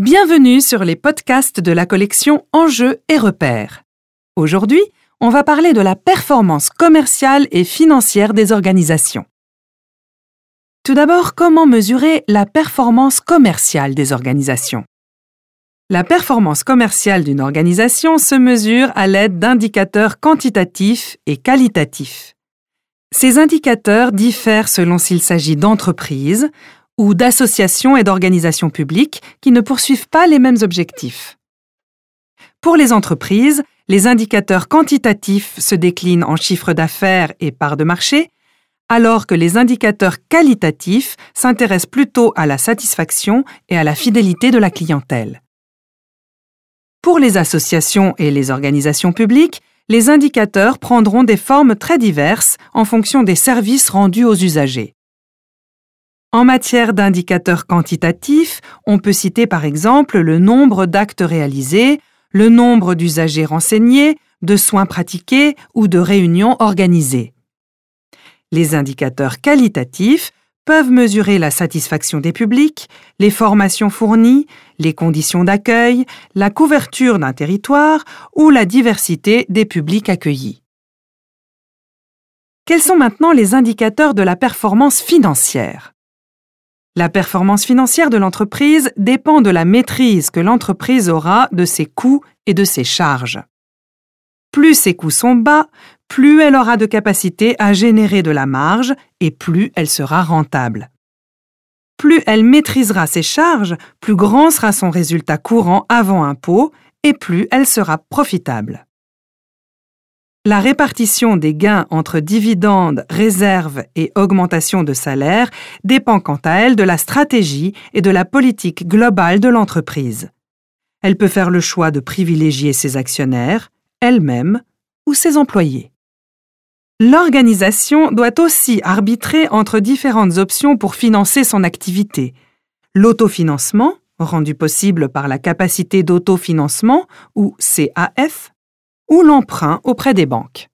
Bienvenue sur les podcasts de la collection Enjeux et repères. Aujourd'hui, on va parler de la performance commerciale et financière des organisations. Tout d'abord, comment mesurer la performance commerciale des organisations? La performance commerciale d'une organisation se mesure à l'aide d'indicateurs quantitatifs et qualitatifs. Ces indicateurs diffèrent selon s'il s'agit d'entreprises ou d'associations et d'organisations publiques qui ne poursuivent pas les mêmes objectifs. Pour les entreprises, les indicateurs quantitatifs se déclinent en chiffre d'affaires et parts de marché, alors que les indicateurs qualitatifs s'intéressent plutôt à la satisfaction et à la fidélité de la clientèle. Pour les associations et les organisations publiques, les indicateurs prendront des formes très diverses en fonction des services rendus aux usagers. En matière d'indicateurs quantitatifs, on peut citer par exemple le nombre d'actes réalisés, le nombre d'usagers renseignés, de soins pratiqués ou de réunions organisées. Les indicateurs qualitatifs peuvent mesurer la satisfaction des publics, les formations fournies, les conditions d'accueil, la couverture d'un territoire ou la diversité des publics accueillis. Quels sont maintenant les indicateurs de la performance financière? La performance financière de l'entreprise dépend de la maîtrise que l'entreprise aura de ses coûts et de ses charges. Plus ses coûts sont bas, plus elle aura de capacité à générer de la marge et plus elle sera rentable. Plus elle maîtrisera ses charges, plus grand sera son résultat courant avant impôt et plus elle sera profitable. La répartition des gains entre dividendes, réserves et augmentation de salaire dépend quant à elle de la stratégie et de la politique globale de l'entreprise. Elle peut faire le choix de privilégier ses actionnaires, elle-même ou ses employés. L'organisation doit aussi arbitrer entre différentes options pour financer son activité. L'autofinancement, rendu possible par la capacité d'autofinancement ou CAF, ou l'emprunt auprès des banques.